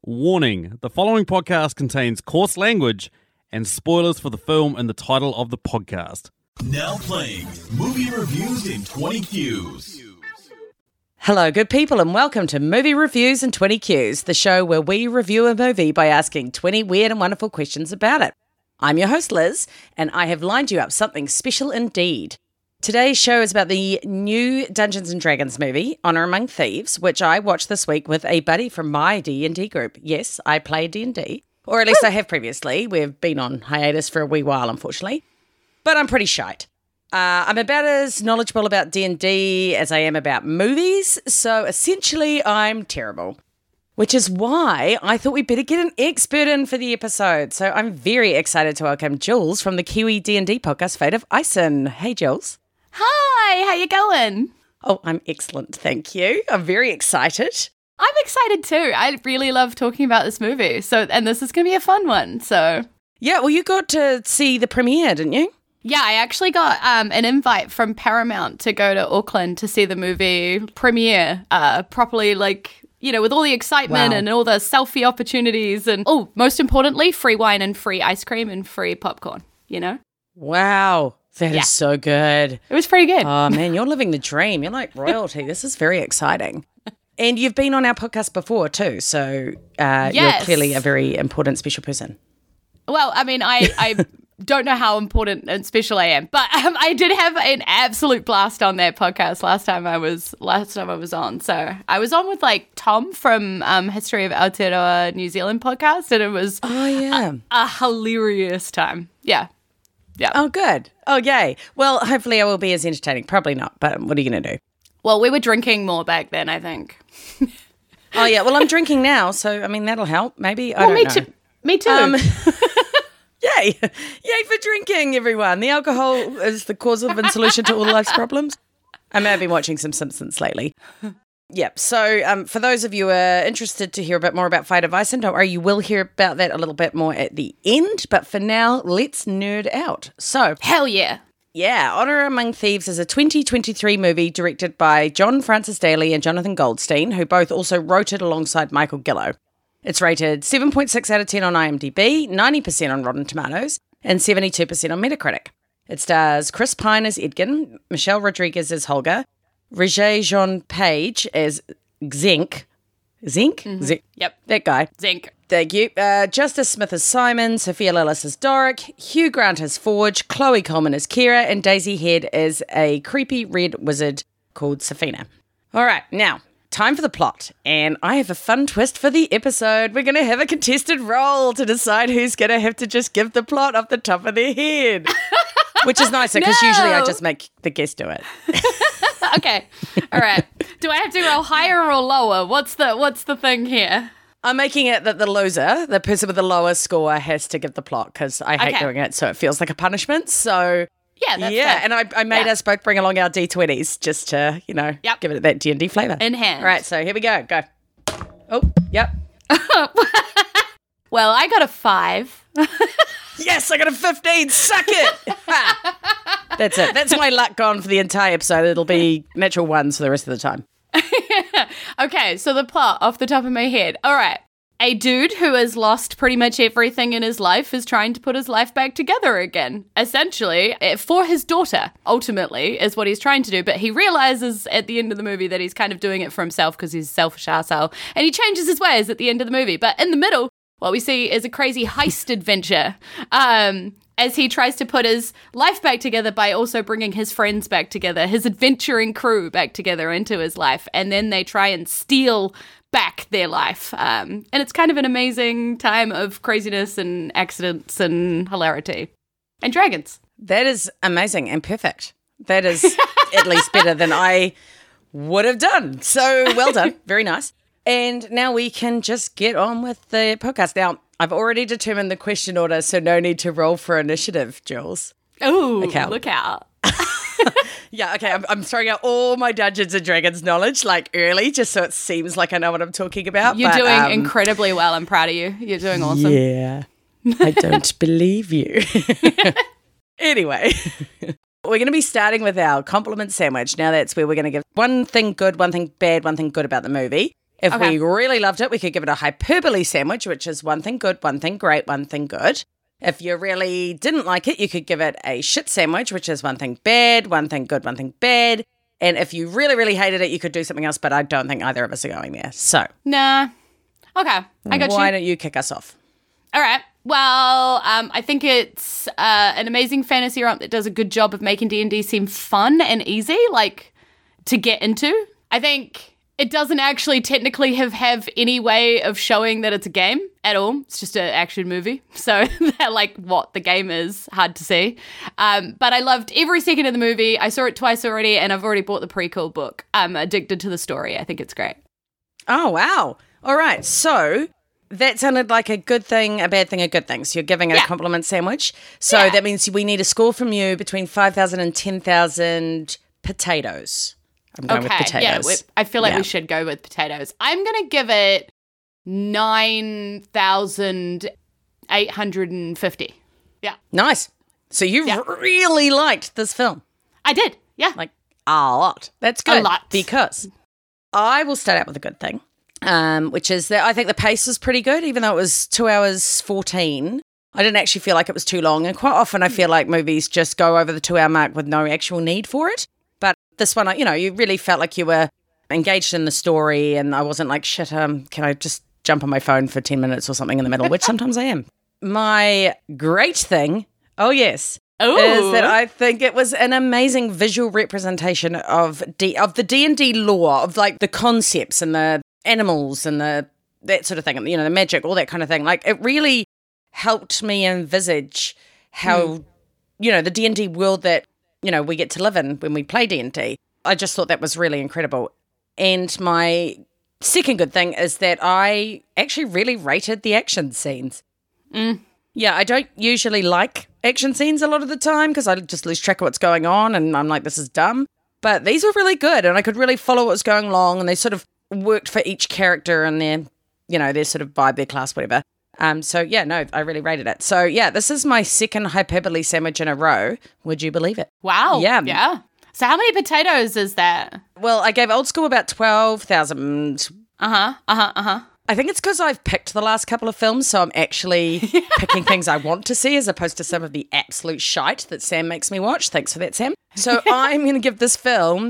Warning, the following podcast contains coarse language and spoilers for the film and the title of the podcast. Now playing Movie Reviews in 20 Qs. Hello, good people, and welcome to Movie Reviews in 20 Qs, the show where we review a movie by asking 20 weird and wonderful questions about it. I'm your host, Liz, and I have lined you up something special indeed. Today's show is about the new Dungeons & Dragons movie, Honor Among Thieves, which I watched this week with a buddy from my D&D group. Yes, I play D&D, or at least I have previously. We've been on hiatus for a wee while, unfortunately, but I'm pretty shite. I'm about as knowledgeable about D&D as I am about movies, so essentially I'm terrible. Which is why I thought we'd better get an expert in for the episode. So I'm very excited to welcome Jules from the Kiwi D&D podcast, Fate of Ison. Hey, Jules. Hi, how you going? Oh, I'm excellent, thank you. I'm very excited. I'm excited too. I really love talking about this movie. And this is going to be a fun one, so. Yeah, well, you got to see the premiere, didn't you? Yeah, I actually got an invite from Paramount to go to Auckland to see the movie premiere properly, with all the excitement and all the selfie opportunities and, most importantly, free wine and free ice cream and free popcorn, Wow, that is so good. It was pretty good. Oh, man, you're living the dream. You're like royalty. This is very exciting. And you've been on our podcast before too, so you're clearly a very important, special person. Well, I mean, I don't know how important and special I am, but I did have an absolute blast on their podcast last time I was on. So I was on with Tom from History of Aotearoa New Zealand podcast, and it was a hilarious time. Yeah. Oh, good. Oh, yay. Well, hopefully I will be as entertaining. Probably not, but what are you going to do? Well, we were drinking more back then, I think. Oh, yeah. Well, I'm drinking now, so, I mean, that'll help, maybe. I don't know. Me too. Yay. Yay for drinking, everyone. The alcohol is the cause of and solution to all life's problems. I may have been watching some Simpsons lately. Yep. So for those of you who are interested to hear a bit more about Fate of Ison, don't worry, you will hear about that a little bit more at the end. But for now, let's nerd out. So, hell yeah. Yeah, Honor Among Thieves is a 2023 movie directed by John Francis Daly and Jonathan Goldstein, who both also wrote it alongside Michael Gillow. It's rated 7.6 out of 10 on IMDb, 90% on Rotten Tomatoes, and 72% on Metacritic. It stars Chris Pine as Edgin, Michelle Rodriguez as Holger, Regé-Jean Page as Zenk. Zenk? Mm-hmm. Zenk. Yep. That guy. Zenk. Thank you. Justice Smith as Simon, Sophia Lillis as Doric, Hugh Grant as Forge, Chloe Coleman as Kira, and Daisy Head as a creepy red wizard called Safina. All right, now, time for the plot, and I have a fun twist for the episode. We're going to have a contested roll to decide who's going to have to just give the plot off the top of their head. Which is nicer, because usually I just make the guest do it. Okay. All right. Do I have to roll higher or lower? What's the thing here? I'm making it that the loser, the person with the lowest score, has to give the plot, because I hate doing it, so it feels like a punishment. So yeah, that's fair. And I made us both bring along our D20s just to, give it that D&D flavour. In hand. All right, so here we go. Go. Oh, yep. Well, I got a 5. Yes, I got a 15. Suck it. That's it. That's my luck gone for the entire episode. It'll be natural ones for the rest of the time. Okay, so the plot off the top of my head. All right. A dude who has lost pretty much everything in his life is trying to put his life back together again. Essentially, for his daughter, ultimately, is what he's trying to do. But he realizes at the end of the movie that he's kind of doing it for himself because he's a selfish arsehole. And he changes his ways at the end of the movie. But in the middle, what we see is a crazy heist adventure as he tries to put his life back together by also bringing his friends back together, his adventuring crew back together into his life. And then they try and steal back their life. And it's kind of an amazing time of craziness and accidents and hilarity. And dragons. That is amazing and perfect. That is at least better than I would have done. So well done. Very nice. And now we can just get on with the podcast. Now, I've already determined the question order, so no need to roll for initiative, Jules. Ooh, look out. Yeah, okay, I'm throwing out all my Dungeons & Dragons knowledge, early, just so it seems like I know what I'm talking about. You're doing incredibly well. I'm proud of you. You're doing awesome. Yeah, I don't believe you. Anyway, we're going to be starting with our compliment sandwich. Now that's where we're going to give one thing good, one thing bad, one thing good about the movie. If Okay. we really loved it, we could give it a hyperbole sandwich, which is one thing good, one thing great, one thing good. If you really didn't like it, you could give it a shit sandwich, which is one thing bad, one thing good, one thing bad. And if you really, really hated it, you could do something else, but I don't think either of us are going there. So Nah. Okay, I got why you. don't you kick us off? All right. Well, I think it's an amazing fantasy romp that does a good job of making D&D seem fun and easy, like, to get into. I think it doesn't actually technically have any way of showing that it's a game at all. It's just an action movie. So, like, what the game is, hard to see. But I loved every second of the movie. I saw it twice already, and I've already bought the prequel book. I'm addicted to the story. I think it's great. Oh, wow. All right. So that sounded like a good thing, a bad thing, a good thing. So you're giving it a compliment sandwich. So that means we need a score from you between 5,000 and 10,000 potatoes. I'm going with potatoes. Yeah, I feel like we should go with potatoes. I'm going to give it 9,850. Yeah. Nice. So you really liked this film. I did. Yeah. Like a lot. That's good. A lot. Because I will start out with a good thing, which is that I think the pace was pretty good, even though it was 2 hours 14. I didn't actually feel like it was too long. And quite often I feel like movies just go over the 2 hour mark with no actual need for it. But this one, you really felt like you were engaged in the story, and I wasn't like, shit, can I just jump on my phone for 10 minutes or something in the middle, which sometimes I am. My great thing, is that I think it was an amazing visual representation of the D&D lore, of like the concepts and the animals and that sort of thing, and the magic, all that kind of thing. Like, it really helped me envisage how, the D&D world that, we get to live in when we play D&D. I just thought that was really incredible. And my second good thing is that I actually really rated the action scenes. Yeah, I don't usually like action scenes a lot of the time because I just lose track of what's going on and I'm like, this is dumb. But these were really good and I could really follow what was going along, and they sort of worked for each character and their sort of vibe, their class, whatever. I really rated it. So yeah, this is my second hyperbole sandwich in a row. Would you believe it? Wow. Yeah. Yeah. So how many potatoes is that? Well, I gave Old School about 12,000. I think it's because I've picked the last couple of films, so I'm actually picking things I want to see as opposed to some of the absolute shite that Sam makes me watch. Thanks for that, Sam. So I'm going to give this film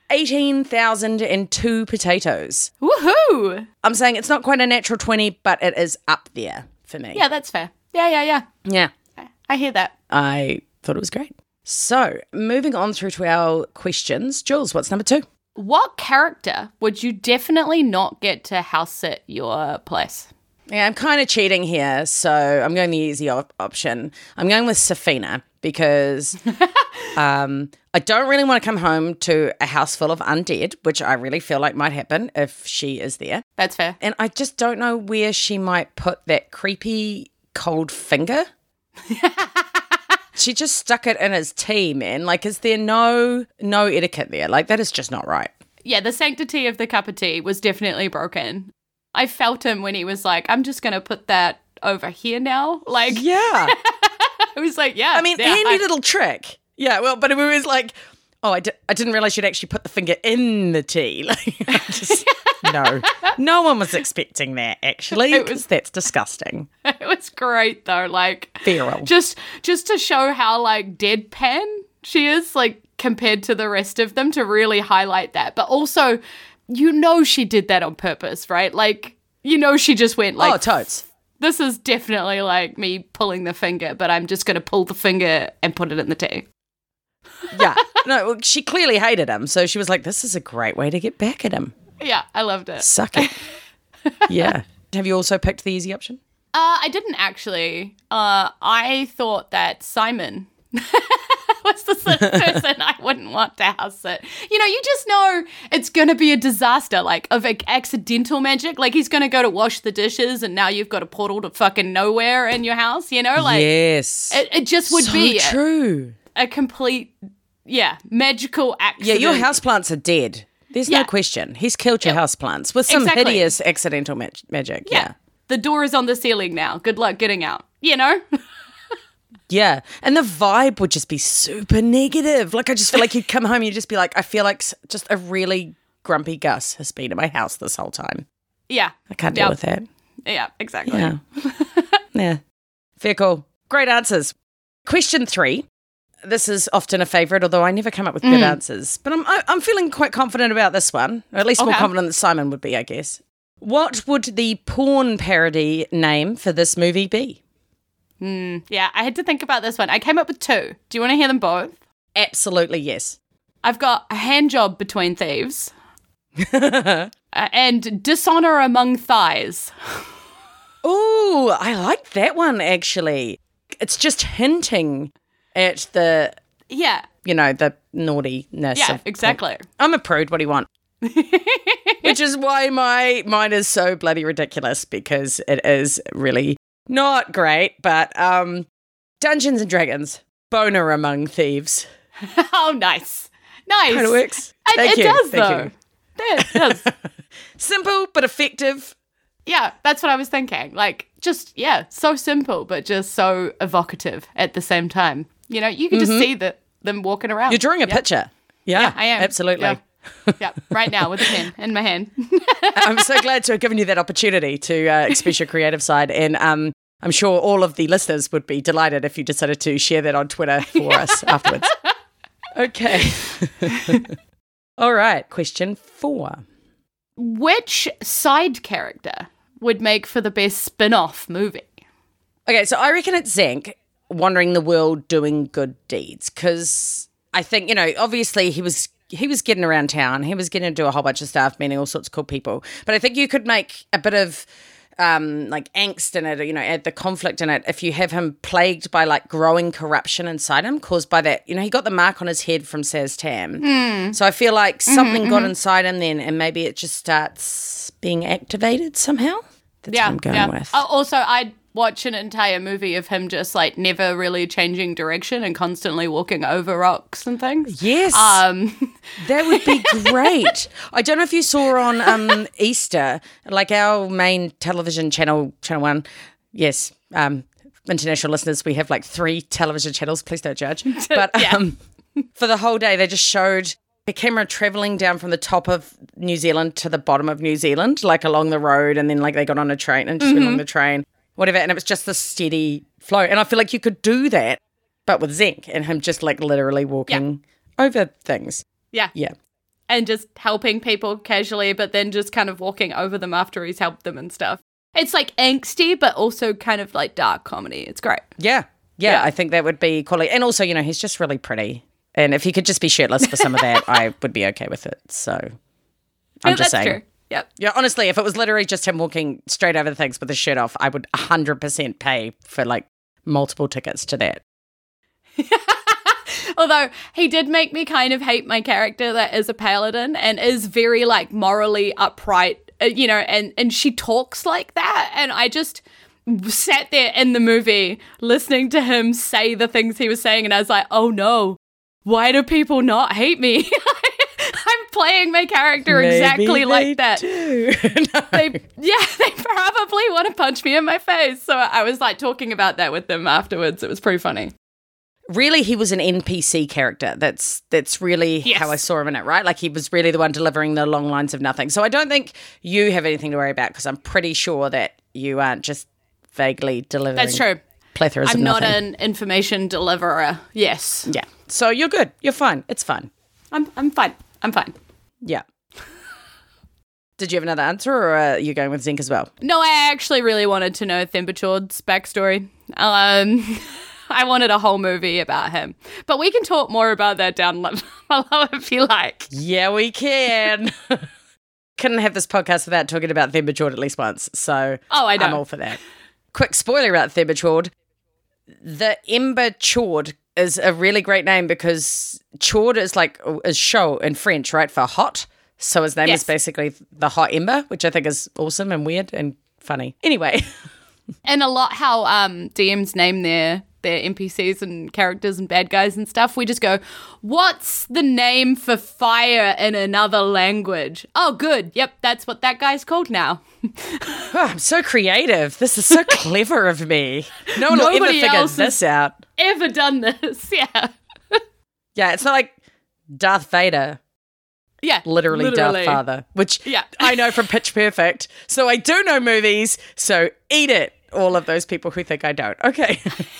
18,002 potatoes. Woohoo! I'm saying it's not quite a natural 20, but it is up there for me. Yeah, that's fair. Yeah. Yeah. I hear that. I thought it was great. So moving on through to our questions. Jules, what's number 2? What character would you definitely not get to house sit your place? Yeah, I'm kind of cheating here, so I'm going the easy option. I'm going with Safina because I don't really want to come home to a house full of undead, which I really feel like might happen if she is there. That's fair. And I just don't know where she might put that creepy cold finger. She just stuck it in his tea, man. Like, is there no etiquette there? Like, that is just not right. Yeah, the sanctity of the cup of tea was definitely broken. I felt him when he was like, I'm just going to put that over here now. Like, Yeah. I was like, yeah. I mean, handy little trick. Yeah, well, but it was like, I didn't realize you'd actually put the finger in the tea. Like, no one was expecting that, actually, because that's disgusting. It was great, though. Like, Feral. Just to show how, like, deadpan she is, like, compared to the rest of them, to really highlight that. But also, she did that on purpose, right? Like, she just went, like, oh, totes. This is definitely like me pulling the finger, but I'm just going to pull the finger and put it in the tea. Yeah. No, well, she clearly hated him, so she was like, this is a great way to get back at him. Yeah, I loved it. Suck it. Yeah. Have you also picked the easy option? I didn't actually. I thought that Simon was the sort of person I wouldn't want to house sit. You just know it's going to be a disaster, like, of accidental magic. Like, he's going to go to wash the dishes and now you've got a portal to fucking nowhere in your house, Like, yes. It just would so be true. A complete, magical accident. Yeah, your houseplants are dead. There's no question. He's killed your houseplants with some hideous accidental magic. Yeah. The door is on the ceiling now. Good luck getting out, Yeah. And the vibe would just be super negative. Like, I just feel like you'd come home and you'd just be like, I feel like just a really grumpy Gus has been in my house this whole time. Yeah. I can't deal with that. Yeah, exactly. Yeah. Yeah. Fair call. Great answers. Question 3. This is often a favourite, although I never come up with good answers. But I'm feeling quite confident about this one, or at least more confident than Simon would be, I guess. What would the porn parody name for this movie be? Yeah, I had to think about this one. I came up with 2. Do you want to hear them both? Absolutely, yes. I've got A Hand Job Between Thieves and Dishonor Among Thighs. Ooh, I like that one, actually. It's just hinting at the, the naughtiness. Yeah, of exactly. I'm a prude. What do you want? Which is why mine is so bloody ridiculous, because it is really not great. But Dungeons and Dragons, Boner Among Thieves. Oh, nice. Nice. Kind of works. It does, though. It does. Simple but effective. Yeah, that's what I was thinking. Like, just, so simple, but just so evocative at the same time. You know, you can just see them walking around. You're drawing a picture. Yeah, I am. Absolutely. Yeah, right now with a pen in my hand. I'm so glad to have given you that opportunity to express your creative side. And I'm sure all of the listeners would be delighted if you decided to share that on Twitter for us afterwards. Okay. All right. Question 4. Which side character would make for the best spin-off movie? Okay, so I reckon it's Zank wandering the world doing good deeds, because I think, obviously he was getting around town. He was getting to do a whole bunch of stuff, meeting all sorts of cool people. But I think you could make a bit of angst in it, add the conflict in it if you have him plagued by growing corruption inside him caused by that. He got the mark on his head from Saz Tam. So I feel like something got inside him then, and maybe it just starts being activated somehow. That's what I'm going with. Also, I'd watch an entire movie of him just never really changing direction and constantly walking over rocks and things. Yes. That would be great. I don't know if you saw on Easter, our main television channel 1. Yes. International listeners, we have 3 television channels. Please don't judge. But for the whole day, they just showed the camera traveling down from the top of New Zealand to the bottom of New Zealand, along the road, and then they got on a train and just went on the train. Whatever, and it was just this steady flow. And I feel like you could do that, but with Zank and him just literally walking over things. Yeah. Yeah. And just helping people casually, but then just kind of walking over them after he's helped them and stuff. It's angsty, but also kind of dark comedy. It's great. Yeah. I think that would be quality. And also, he's just really pretty. And if he could just be shirtless for some of that, I would be okay with it. So I'm just saying. True. Yep. Yeah, honestly, if it was literally just him walking straight over the things with his shirt off, I would 100% pay for multiple tickets to that. Although he did make me kind of hate my character that is a paladin and is very morally upright, and she talks like that. And I just sat there in the movie listening to him say the things he was saying. And I was like, oh no, why do people not hate me? I'm playing my character exactly like that. They probably want to punch me in my face. So I was talking about that with them afterwards. It was pretty funny. Really, he was an NPC character. That's really how I saw him in it, right? He was really the one delivering the long lines of nothing. So I don't think you have anything to worry about, because I'm pretty sure that you aren't just vaguely delivering. That's true. Plethoras of I'm not nothing. an information deliverer. Yes. Yeah. So you're good. You're fine. It's fine. I'm fine. I'm fine. Yeah. Did you have another answer, or are you going with Zank as well? No, I actually really wanted to know Thembachord's backstory. I wanted a whole movie about him. But we can talk more about that down below if you like. Yeah, we can. Couldn't have this podcast without talking about Thembachord at least once. So I know. I'm all for that. Quick spoiler about Thembachord. The Ember Chord is a really great name, because Chord is is chaud in French, right, for hot. So his name is basically the hot ember, which I think is awesome and weird and funny. Anyway. And a lot how DMs name their NPCs and characters and bad guys and stuff. We just go, what's the name for fire in another language? Oh, good. Yep, that's what that guy's called now. Oh, I'm so creative. This is so clever of me. No one will ever figure this out. Ever done this, yeah. Yeah, it's not like Darth Vader Yeah. Literally Darth Father, which I know from Pitch Perfect. So I do know movies, so eat it, all of those people who think I don't. Okay.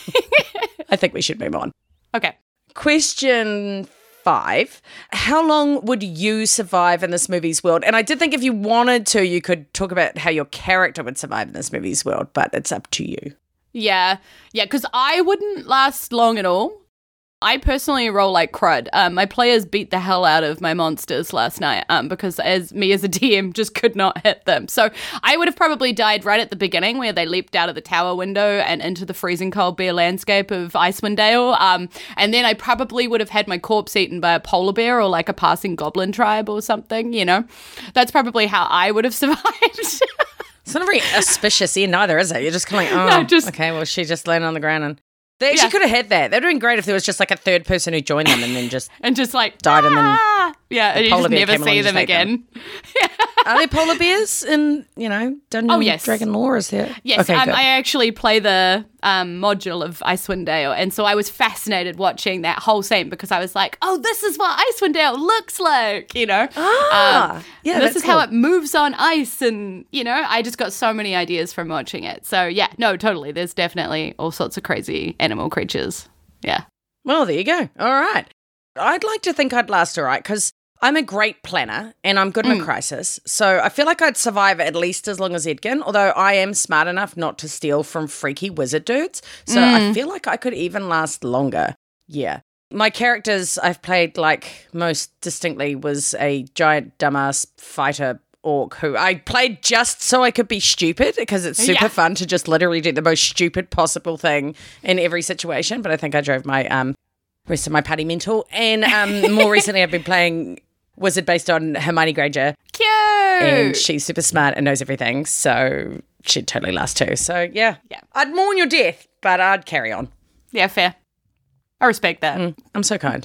I think we should move on. Okay. Question 5. How long would you survive in this movie's world? And I did think if you wanted to, you could talk about how your character would survive in this movie's world, but it's up to you. Yeah, because I wouldn't last long at all. I personally roll like crud. My players beat the hell out of my monsters last night because as a DM just could not hit them. So I would have probably died right at the beginning where they leaped out of the tower window and into the freezing cold bare landscape of Icewind Dale. And then I probably would have had my corpse eaten by a polar bear or like a passing goblin tribe or something, you know. That's probably how I would have survived. It's not a very auspicious end either, is it? You're just kind of like, okay, well, she just landed on the ground and... They actually could have had that. They're doing great if there was just like a third person who joined them and then just like died and then and you just never see them again. Are there polar bears in Dungeon Dragon lore? Is there? Yes, okay, I actually play the module of Icewind Dale, and so I was fascinated watching that whole scene because I was like, oh, this is what Icewind Dale looks like, you know. This is how it moves on ice, and you know, I just got so many ideas from watching it. So yeah, no, totally. There's definitely all sorts of crazy animal creatures. Yeah. Well, there you go. All right. I'd like to think I'd last all right because I'm a great planner and I'm good in a crisis. So I feel like I'd survive at least as long as Edgin, although I am smart enough not to steal from freaky wizard dudes. So I feel like I could even last longer. Yeah. My characters I've played like most distinctly was a giant dumbass fighter orc who I played just so I could be stupid because it's super fun to just literally do the most stupid possible thing in every situation. But I think I drove my rest of my party mental. And more recently I've been playing wizard based on Hermione Granger. Cute! And she's super smart and knows everything, so she'd totally last too. So yeah. I'd mourn your death, but I'd carry on. Yeah, fair. I respect that. I'm so kind.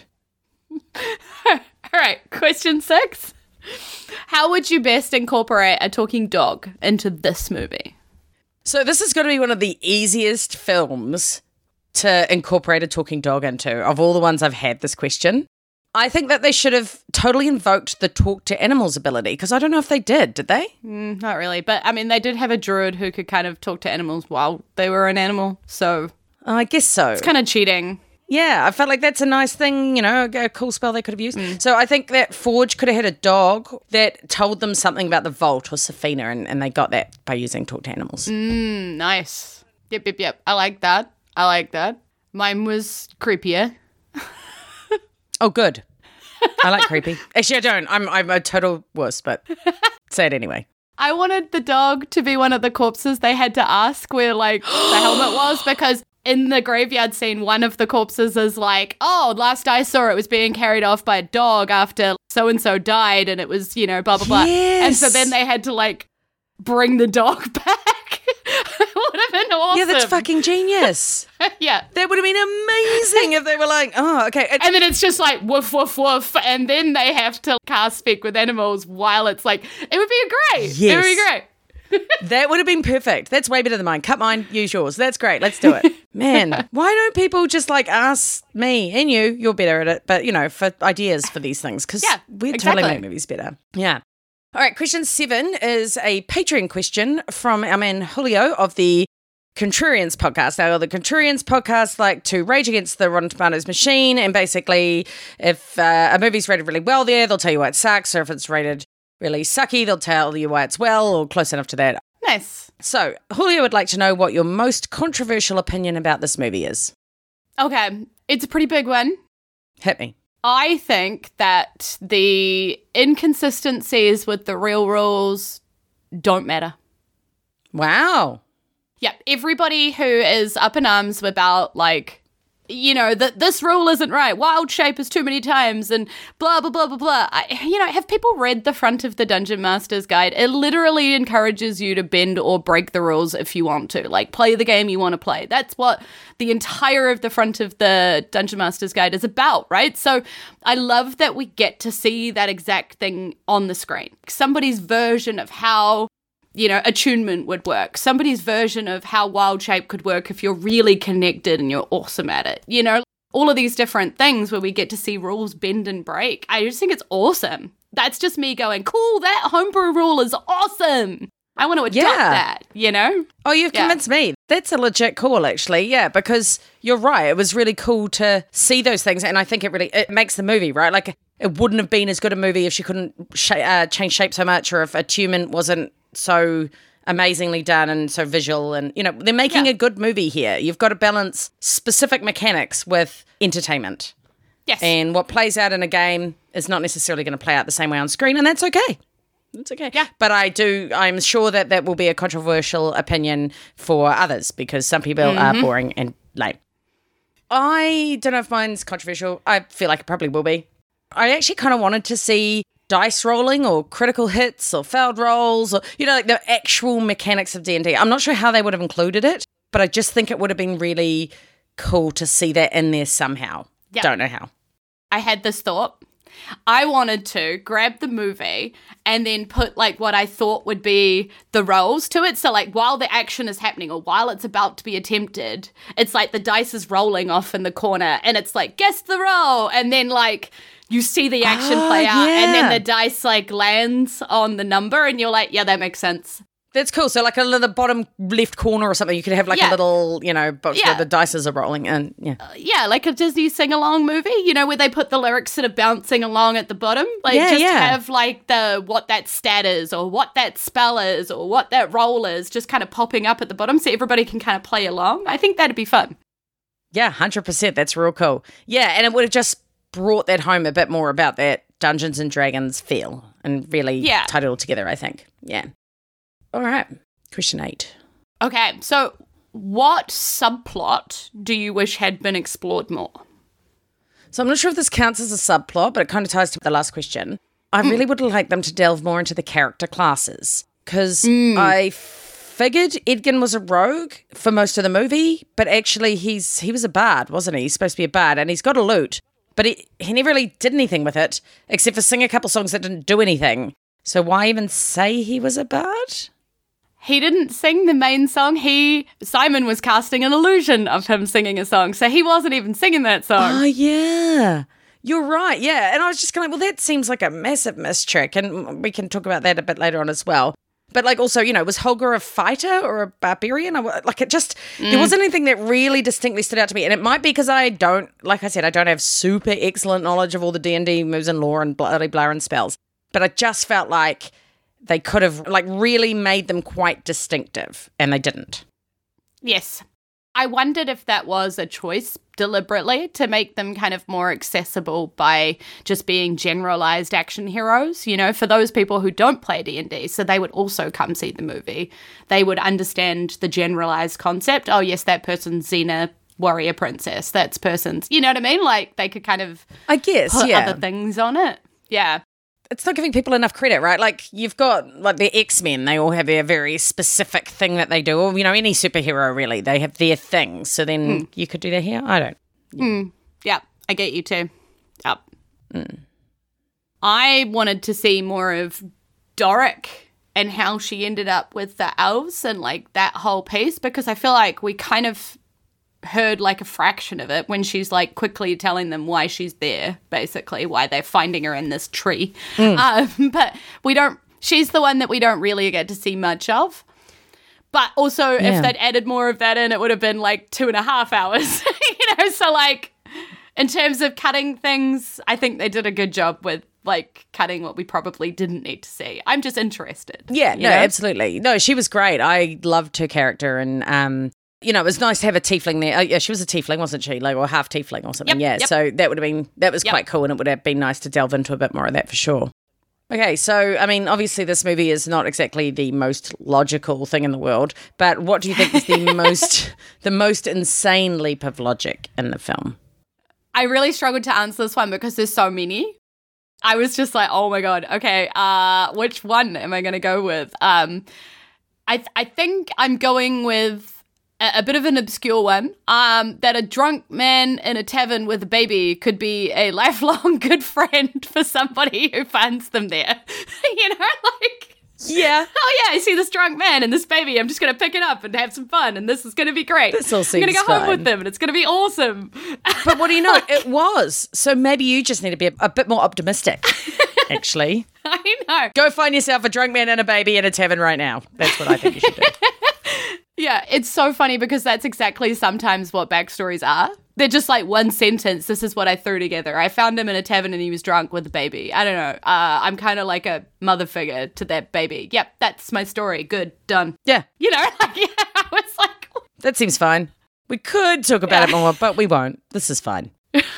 All right, question 6. How would you best incorporate a talking dog into this movie? So this is going to be one of the easiest films to incorporate a talking dog into of all the ones I've had this question. I think that they should have totally invoked the talk to animals ability because I don't know if they did they? Not really, but I mean they did have a druid who could kind of talk to animals while they were an animal, so I guess so. It's kind of cheating. Yeah, I felt like that's a nice thing, you know, a cool spell they could have used. So I think that Forge could have had a dog that told them something about the Vault or Safina, and they got that by using talk to animals. Nice. Yep. I like that. Mine was creepier. Oh, good. I like creepy. Actually, I don't. I'm a total wuss, but say it anyway. I wanted the dog to be one of the corpses they had to ask where, like, the helmet was, because in the graveyard scene, one of the corpses is like, oh, last I saw it was being carried off by a dog after so-and-so died, and it was, you know, blah, blah, blah. Yes. And so then they had to, like, bring the dog back. It would have been awesome. Yeah, that's fucking genius. Yeah. That would have been amazing if they were like, oh, okay. And then it's just like, woof, woof, woof. And then they have to cast Speak with Animals while it's like, it would be great. Yes. It would be great. That would have been perfect. That's way better than mine. Cut mine, use yours. That's great. Let's do it. Man, why don't people just like ask me and you're better at it, but you know, for ideas for these things because we'd totally make movies better. Yeah. All right, question 7 is a Patreon question from our man Julio of the Contrarians podcast. Now, the Contrarians podcast like to rage against the Rotten Tomatoes machine, and basically if a movie's rated really well there, they'll tell you why it sucks, or if it's rated really sucky, they'll tell you why it's well, or close enough to that. Nice. So, Julio would like to know what your most controversial opinion about this movie is. Okay, it's a pretty big one. Hit me. I think that the inconsistencies with the real rules don't matter. Wow. Yeah, everybody who is up in arms about, like, you know, that this rule isn't right, wild shape is too many times, and blah, blah, blah, blah, blah. Have people read the front of the Dungeon Master's Guide? It literally encourages you to bend or break the rules if you want to. Like, play the game you want to play. That's what the entire of the front of the Dungeon Master's Guide is about, right? So I love that we get to see that exact thing on the screen. Somebody's version of how, you know, attunement would work. Somebody's version of how wild shape could work if you're really connected and you're awesome at it. You know, all of these different things where we get to see rules bend and break. I just think it's awesome. That's just me going, cool, that homebrew rule is awesome. I want to adopt that, you know? Oh, you've convinced me. That's a legit call, actually. Yeah, because you're right. It was really cool to see those things. And I think it makes the movie, right? Like, it wouldn't have been as good a movie if she couldn't change shape so much, or if attunement wasn't so amazingly done and so visual. And, you know, they're making a good movie here. You've got to balance specific mechanics with entertainment. Yes. And what plays out in a game is not necessarily going to play out the same way on screen, and that's okay. It's okay. Yeah. But I'm sure that will be a controversial opinion for others, because some people are boring and lame. I don't know if mine's controversial. I feel like it probably will be. I actually kind of wanted to see dice rolling or critical hits or failed rolls, or, you know, like the actual mechanics of D&D. I'm not sure how they would have included it, but I just think it would have been really cool to see that in there somehow. Yep. Don't know how. I had this thought. I wanted to grab the movie and then put like what I thought would be the rolls to it. So like while the action is happening or while it's about to be attempted, it's like the dice is rolling off in the corner and it's like, guess the roll. And then like you see the action play out and then the dice like lands on the number and you're like, yeah, that makes sense. That's cool. So like a little bottom left corner or something, you could have like a little, you know, box where the dices are rolling and like a Disney sing-along movie, you know, where they put the lyrics sort of bouncing along at the bottom. Like have like the what that stat is or what that spell is or what that roll is just kind of popping up at the bottom so everybody can kind of play along. I think that'd be fun. Yeah, 100%. That's real cool. Yeah, and it would have just brought that home a bit more about that Dungeons and Dragons feel and really tied it all together, I think. Yeah. All right. Question 8. Okay, so what subplot do you wish had been explored more? So I'm not sure if this counts as a subplot, but it kind of ties to the last question. I really would like them to delve more into the character classes, because I figured Edgin was a rogue for most of the movie, but actually he was a bard, wasn't he? He's supposed to be a bard, and he's got a lute, but he never really did anything with it, except for sing a couple songs that didn't do anything. So why even say he was a bard? He didn't sing the main song. Simon was casting an illusion of him singing a song, so he wasn't even singing that song. Oh, yeah. You're right, yeah. And I was just kind of like, well, that seems like a massive mistrick, and we can talk about that a bit later on as well. But, like, also, you know, was Holger a fighter or a barbarian? Like, it just, there wasn't anything that really distinctly stood out to me. And it might be because I don't have super excellent knowledge of all the D&D moves and lore and blah, blah, blah, and spells. But I just felt like they could have, like, really made them quite distinctive, and they didn't. Yes. I wondered if that was a choice deliberately to make them kind of more accessible by just being generalized action heroes, you know, for those people who don't play D&D, so they would also come see the movie. They would understand the generalized concept. Oh, yes, that person's Xena, warrior princess. That's person's, you know what I mean? Like, they could kind of put other things on it. Yeah. It's not giving people enough credit, right? Like, you've got, like, the X-Men. They all have their very specific thing that they do. Or, you know, any superhero, really. They have their thing. So then you could do that here? I don't. Yeah, I get you too. Yep. I wanted to see more of Doric and how she ended up with the elves and, like, that whole piece, because I feel like we kind of heard like a fraction of it when she's like quickly telling them why she's there, basically why they're finding her in this tree. But she's the one that we don't really get to see much of. But also if they'd added more of that in, it would have been like 2.5 hours, you know? So like in terms of cutting things, I think they did a good job with like cutting what we probably didn't need to see. I'm just interested. Yeah, no, absolutely. No, she was great. I loved her character, and you know, it was nice to have a tiefling there. Oh, yeah, she was a tiefling, wasn't she? Like, or half tiefling or something. Yep. So that was quite cool, and it would have been nice to delve into a bit more of that for sure. Okay, so, I mean, obviously this movie is not exactly the most logical thing in the world, but what do you think is the most insane leap of logic in the film? I really struggled to answer this one because there's so many. I was just like, oh my God, okay, which one am I going to go with? I think I'm going with a bit of an obscure one, that a drunk man in a tavern with a baby could be a lifelong good friend for somebody who finds them there. You know, like... Yeah. Oh, yeah, I see this drunk man and this baby. I'm just going to pick it up and have some fun, and this is going to be great. This all seems I'm going to go fine. home with them, and it's going to be awesome. But what do you know? It was. So maybe you just need to be a bit more optimistic. actually. I know. Go find yourself a drunk man and a baby in a tavern right now. That's what I think you should do. Yeah, it's so funny because that's exactly sometimes what backstories are. They're just like one sentence. This is what I threw together. I found him in a tavern and he was drunk with a baby. I don't know. I'm kind of like a mother figure to that baby. Yep, that's my story. Good, done. Yeah, You know, I was like, that seems fine. We could talk about it more, but we won't. This is fine.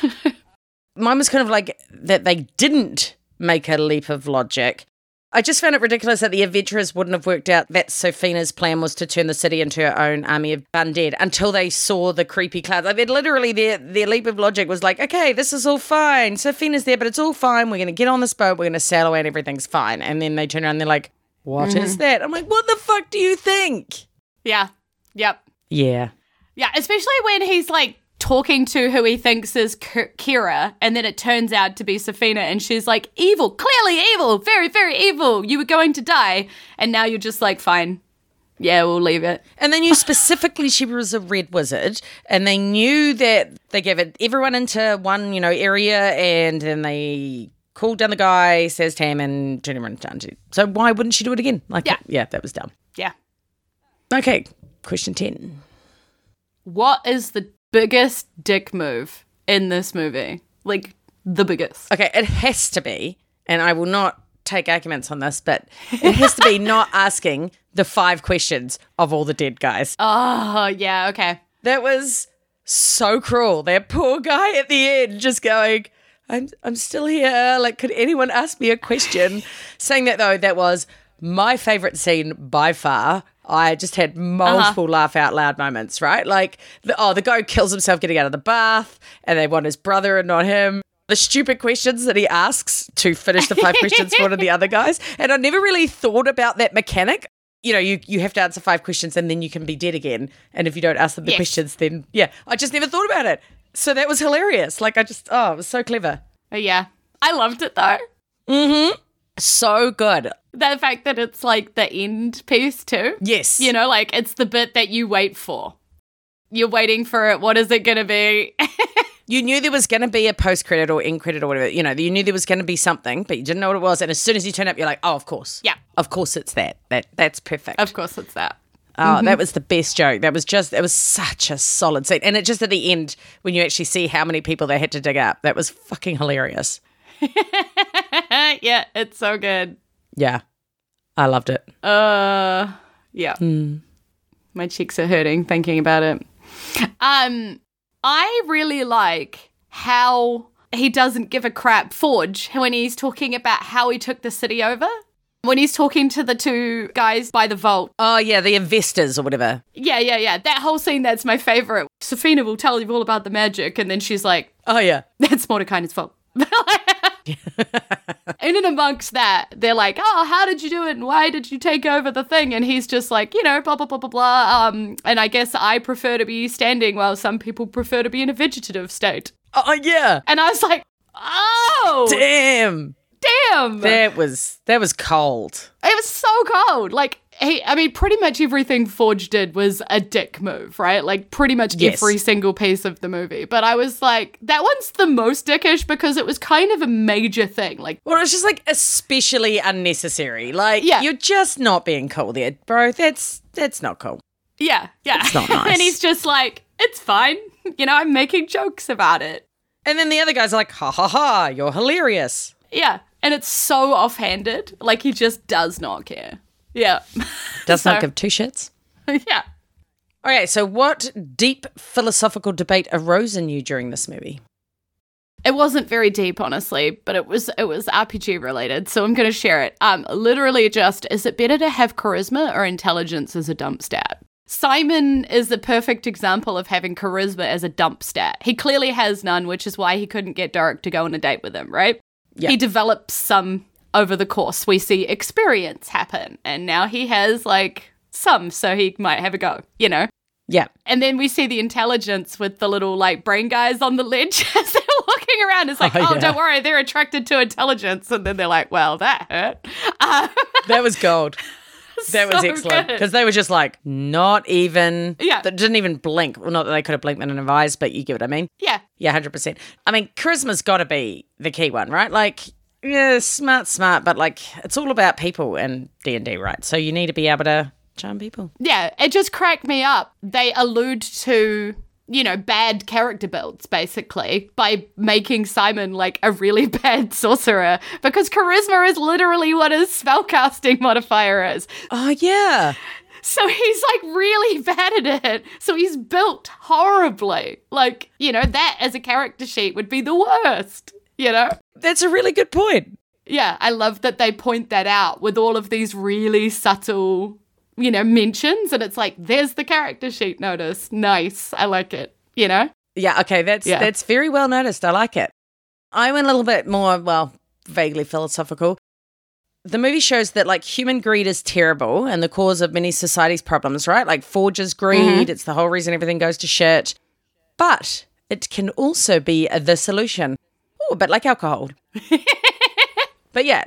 Mine was kind of like that they didn't make a leap of logic. I just found it ridiculous that the adventurers wouldn't have worked out that Sofina's plan was to turn the city into her own army of undead until they saw the creepy clouds. Like, literally, their leap of logic was like, okay, this is all fine. Sofina's there, but it's all fine. We're going to get on this boat. We're going to sail away and everything's fine. And then they turn around and they're like, what is that? I'm like, what the fuck do you think? yeah, yep. Yeah. Yeah, especially when he's like talking to who he thinks is Kira, and then it turns out to be Sofina, and she's like, evil, clearly evil, very, very evil. You were going to die. And now you're just like, fine. Yeah, we'll leave it. And they knew specifically she was a red wizard, and they knew that they gave everyone into one, area, and then they called down the guy, says Tam, and turned him around. So why wouldn't she do it again? Yeah, that was dumb. Yeah. Okay, question 10. What is the biggest dick move in this movie? Like, the biggest. Okay, it has to be, and I will not take arguments on this, but it has to be not asking the 5 questions of all the dead guys. Oh, yeah, okay. That was so cruel. That poor guy at the end just going, I'm still here. Like, could anyone ask me a question? Saying that, though, that was my favourite scene by far. I just had multiple laugh out loud moments, right? Like, the guy kills himself getting out of the bath, and they want his brother and not him. The stupid questions that he asks to finish the 5 questions for one of the other guys. And I never really thought about that mechanic. You have to answer 5 questions and then you can be dead again. And if you don't ask them the questions, then, I just never thought about it. So that was hilarious. Like, it was so clever. Oh, yeah. I loved it, though. Mm-hmm. So good. The fact that it's, like, the end piece, too. Yes. Like, it's the bit that you wait for. You're waiting for it. What is it going to be? You knew there was going to be a post-credit or end credit or whatever. You knew there was going to be something, but you didn't know what it was. And as soon as you turn up, you're like, oh, of course. Yeah. Of course it's that. That's perfect. Of course it's that. Oh, that was the best joke. It was such a solid scene. And it just at the end, when you actually see how many people they had to dig up, that was fucking hilarious. Yeah, it's so good. Yeah. I loved it. Yeah. My cheeks are hurting thinking about it. I really like how he doesn't give a crap, Forge, when he's talking about how he took the city over. When he's talking to the 2 guys by the vault. Oh, yeah, the investors or whatever. Yeah. That whole scene, that's my favorite. Sofina will tell you all about the magic, and then she's like, oh, yeah. That's Mordecai's fault. And in amongst that, they're like, oh, how did you do it? And why did you take over the thing? And he's just like, blah, blah, blah, blah, blah. And I guess I prefer to be standing while some people prefer to be in a vegetative state. Oh, yeah. And I was like, oh. Damn. That was cold. It was so cold. Like, pretty much everything Forge did was a dick move, right? Like, pretty much every single piece of the movie. But I was like, that one's the most dickish because it was kind of a major thing. Like, well, it's just like especially unnecessary. Like, you're just not being cool there, bro. That's not cool. Yeah. It's not nice. And he's just like, it's fine. I'm making jokes about it. And then the other guys are like, ha ha ha, you're hilarious. Yeah. And it's so offhanded. Like, he just does not care. Yeah. Does not give 2 shits. Yeah. Okay, so what deep philosophical debate arose in you during this movie? It wasn't very deep, honestly, but it was RPG related, so I'm going to share it. Literally just, is it better to have charisma or intelligence as a dump stat? Simon is the perfect example of having charisma as a dump stat. He clearly has none, which is why he couldn't get Derek to go on a date with him, right? Yeah. He develops some over the course. We see experience happen, and now he has, like, some, so he might have a go, Yeah. And then we see the intelligence with the little, like, brain guys on the ledge as they're walking around. It's like, don't worry, they're attracted to intelligence. And then they're like, well, that hurt. That was gold. That was excellent. Because they were just like, not even. Yeah. They didn't even blink. Well, not that they could have blinked in an eyes, but you get what I mean? Yeah. Yeah, 100%. I mean, charisma's got to be the key one, right? Like, Yeah, smart, but like it's all about people in D&D, right? So you need to be able to charm people. Yeah, it just cracked me up. They allude to, bad character builds, basically, by making Simon like a really bad sorcerer, because charisma is literally what his spellcasting modifier is. Oh, yeah. So he's like really bad at it. So he's built horribly. Like, that as a character sheet would be the worst, That's a really good point. Yeah, I love that they point that out with all of these really subtle, mentions. And it's like, there's the character sheet notice. Nice. I like it, Yeah, okay, that's very well noticed. I like it. I went a little bit more, vaguely philosophical. The movie shows that, like, human greed is terrible and the cause of many society's problems, right? Like, Forge's greed, it's the whole reason everything goes to shit. But it can also be the solution. Oh, a bit like alcohol. But yeah,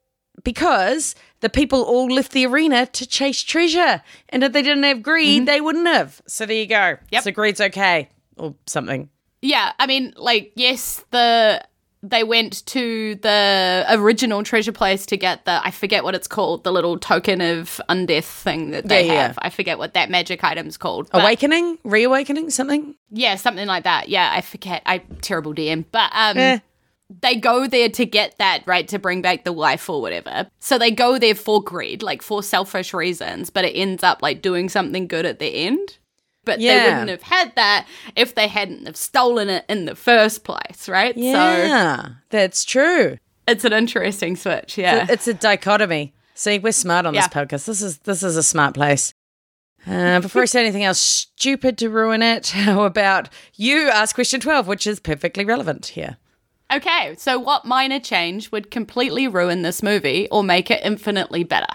because the people all left the arena to chase treasure. And if they didn't have greed, they wouldn't have. So there you go. Yep. So greed's okay or something. Yeah, I mean, yes, they went to the original treasure place to get I forget what it's called, the little token of undeath thing that they have. I forget what that magic item's called. Awakening? Reawakening? Something? Yeah, something like that. Yeah, I forget. Terrible DM. But they go there to get that, right, to bring back the wife or whatever. So they go there for greed, like for selfish reasons, but it ends up like doing something good at the end. But they wouldn't have had that if they hadn't have stolen it in the first place, right? Yeah, so that's true. It's an interesting switch, yeah. It's a dichotomy. See, we're smart on this podcast. This is a smart place. Before I say anything else stupid to ruin it, how about you ask question 12, which is perfectly relevant here. Okay, so what minor change would completely ruin this movie or make it infinitely better?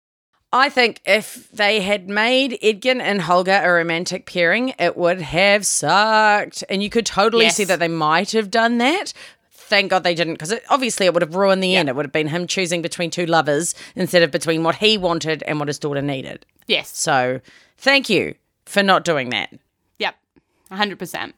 I think if they had made Edgin and Holga a romantic pairing, it would have sucked. And you could totally see that they might have done that. Thank God they didn't, because obviously it would have ruined the end. It would have been him choosing between two lovers instead of between what he wanted and what his daughter needed. Yes. So thank you for not doing that. Yep, 100%.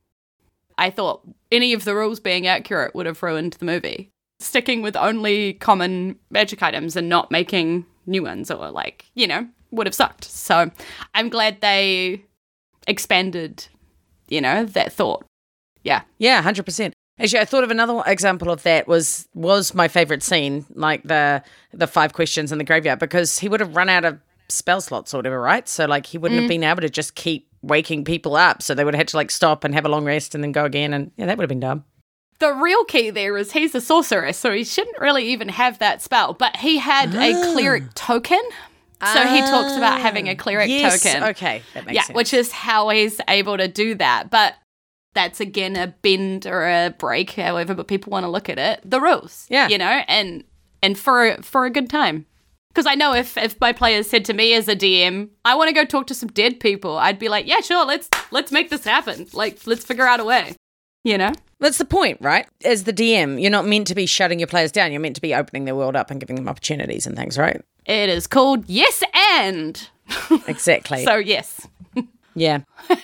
I thought any of the rules being accurate would have ruined the movie. Sticking with only common magic items and not making new ones or would have sucked. So I'm glad they expanded, that thought. Yeah. Yeah, 100%. Actually, I thought of another example of that was my favorite scene, like the 5 questions in the graveyard, because he would have run out of spell slots or whatever, right? So he wouldn't have been able to just keep waking people up. So they would have had to stop and have a long rest and then go again. And that would have been dumb. The real key there is he's a sorcerer, so he shouldn't really even have that spell. But he had a cleric token. So he talks about having a cleric token. Okay, that makes sense. Which is how he's able to do that. But that's, again, a bend or a break, however, but people want to look at it. The rules, and for a good time. Because I know if my players said to me as a DM, I want to go talk to some dead people, I'd be like, yeah, sure, let's make this happen. Let's figure out a way, That's the point, right? As the DM, you're not meant to be shutting your players down. You're meant to be opening their world up and giving them opportunities and things, right? It is called Yes and. Exactly. So, yes. Yeah.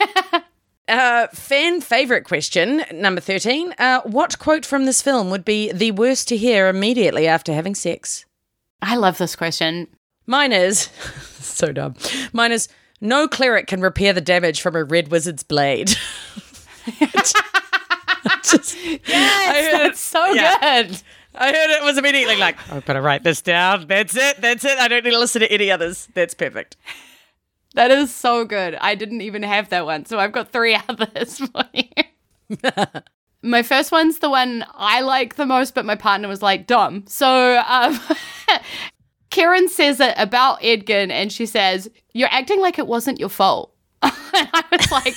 Fan favourite question, number 13. What quote from this film would be the worst to hear immediately after having sex? I love this question. Mine is, so dumb. Mine is, no cleric can repair the damage from a red wizard's blade. That's so good. I heard it was immediately like, I've got to write this down. That's it. I don't need to listen to any others. That's perfect. That is so good. I didn't even have that one, so I've got 3 others for you. My first one's the one I like the most, but my partner was like, dumb. So Karen says it about Edgin, and she says, you're acting like it wasn't your fault. And I was like,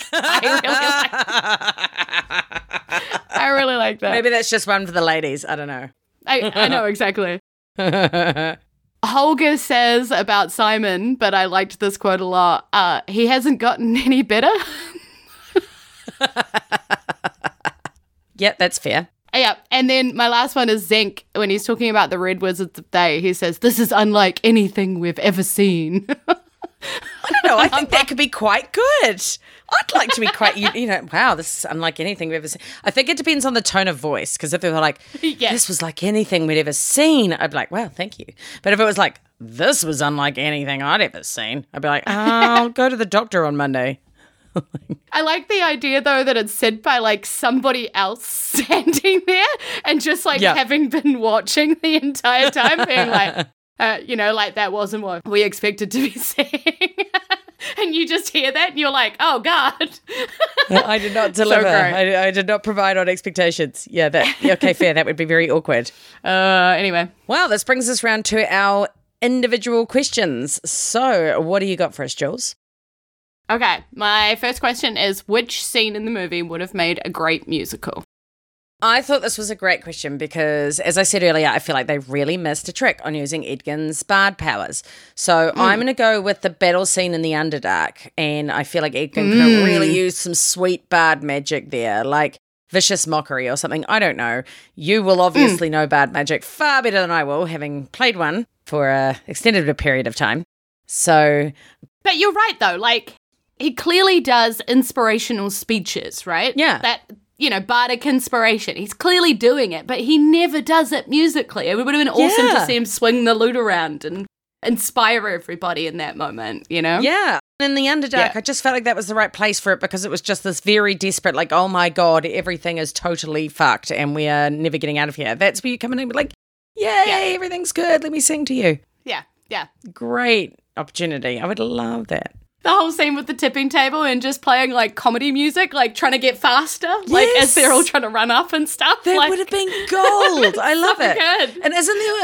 I really like that. Maybe that's just one for the ladies. I don't know. I know, exactly. Holger says about Simon, but I liked this quote a lot, he hasn't gotten any better. Yeah, that's fair. Yeah, and then my last one is Zenk. When he's talking about the Red Wizards of Day, he says, this is unlike anything we've ever seen. I don't know. I think that could be quite good. I'd like to be quite, wow, this is unlike anything we've ever seen. I think it depends on the tone of voice, because if they were like, this was like anything we'd ever seen, I'd be like, well, thank you. But if it was like, this was unlike anything I'd ever seen, I'd be like, I'll go to the doctor on Monday. I like the idea, though, that it's said by, like, somebody else standing there and just, like, having been watching the entire time, being like, like, that wasn't what we expected to be seeing. And you just hear that and you're like, oh, God. I did not deliver. I did not provide on expectations. Yeah, okay, fair. That would be very awkward. Anyway. Well, this brings us round to our individual questions. So what do you got for us, Jules? Okay, my first question is, which scene in the movie would have made a great musical? I thought this was a great question because, as I said earlier, I feel like they really missed a trick on using Edgin's bard powers. So I'm going to go with the battle scene in the Underdark, and I feel like Edgin could have really used some sweet bard magic there, like vicious mockery or something. I don't know. You will obviously know bard magic far better than I will, having played one for an extended period of time. So, but you're right, though. Like, he clearly does inspirational speeches, right? Yeah. That, bardic inspiration. He's clearly doing it, but he never does it musically. It would have been awesome to see him swing the lute around and inspire everybody in that moment, Yeah. In the Underdark, I just felt like that was the right place for it because it was just this very desperate, like, oh my God, everything is totally fucked and we are never getting out of here. That's where you come in and be like, yay, everything's good. Let me sing to you. Yeah. Great opportunity. I would love that. The whole scene with the tipping table and just playing, like, comedy music, like, trying to get faster, like, as they're all trying to run up and stuff. That would have been gold. I love it. Good. And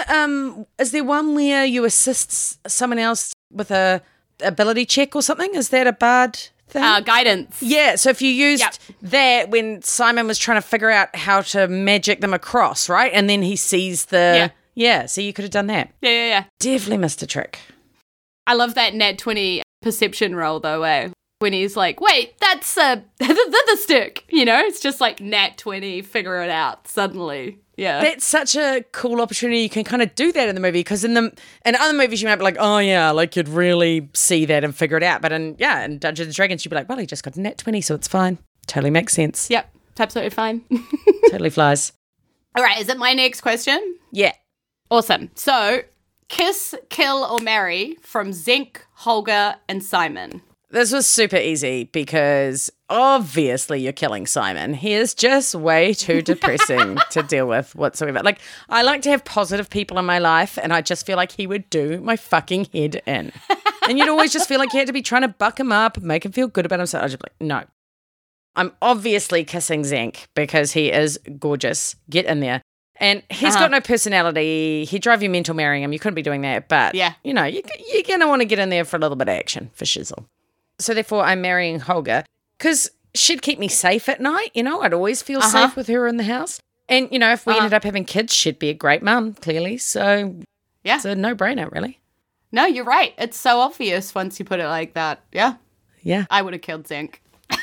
is there one where you assist someone else with a ability check or something? Is that a bard thing? Guidance. Yeah, so if you used that when Simon was trying to figure out how to magic them across, right? And then he sees the... Yeah, so you could have done that. Yeah. Definitely missed a trick. I love that Nat 20 perception roll, though, when he's like, wait, that's the stick, It's just like Nat 20, figure it out suddenly. Yeah. That's such a cool opportunity. You can kind of do that in the movie because in other movies you might be like, oh yeah, like you'd really see that and figure it out. But in Dungeons and Dragons you'd be like, well, he just got a Nat 20, so it's fine. Totally makes sense. Yep, it's absolutely fine. Totally flies. All right, is it my next question? Yeah. Awesome. So, kiss, kill, or marry from Zenk, Holger, and Simon. This was super easy because obviously you're killing Simon. He is just way too depressing to deal with whatsoever. Like, I like to have positive people in my life, and I just feel like he would do my fucking head in. And you'd always just feel like you had to be trying to buck him up, make him feel good about himself. I'd just be like, no. I'm obviously kissing Zenk because he is gorgeous. Get in there. And he's got no personality. He'd drive you mental marrying him. You couldn't be doing that. But, you're going to want to get in there for a little bit of action, for shizzle. So, therefore, I'm marrying Holger because she'd keep me safe at night. I'd always feel safe with her in the house. And, if we ended up having kids, she'd be a great mum, clearly. So, it's a no-brainer, really. No, you're right. It's so obvious once you put it like that. Yeah. Yeah. I would have killed Zenk.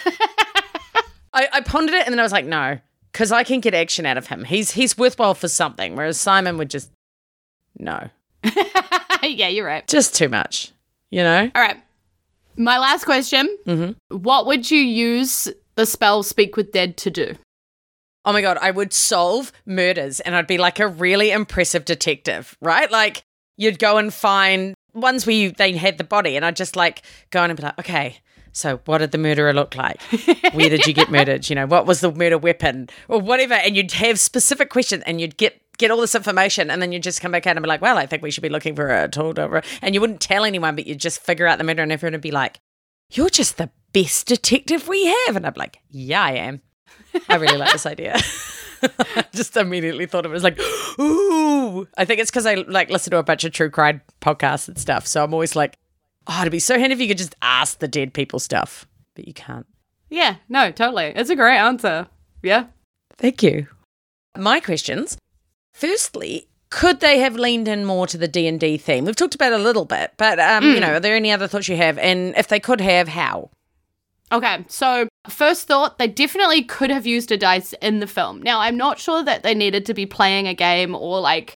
I pondered it and then I was like, no. Because I can get action out of him. He's worthwhile for something, whereas Simon would just, no. Yeah, you're right. Just too much, All right. My last question. Mm-hmm. What would you use the spell Speak with Dead to do? Oh my God, I would solve murders and I'd be like a really impressive detective, right? Like you'd go and find ones where they had the body and I'd just like go in and be like, okay, so what did the murderer look like? Where did you get murdered? What was the murder weapon or whatever? And you'd have specific questions and you'd get all this information and then you'd just come back out and be like, well, I think we should be looking for a told over. And you wouldn't tell anyone, but you'd just figure out the murder and everyone would be like, you're just the best detective we have. And I'd be like, yeah, I am. I really like this idea. I just immediately thought of it as like, ooh. I think it's because I like listen to a bunch of true crime podcasts and stuff. So I'm always like, oh, it'd be so handy if you could just ask the dead people stuff, but you can't. Yeah, no, totally. It's a great answer. Yeah. Thank you. My questions. Firstly, could they have leaned in more to the D&D theme? We've talked about it a little bit, but, are there any other thoughts you have? And if they could have, how? Okay, so first thought, they definitely could have used a dice in the film. Now, I'm not sure that they needed to be playing a game or like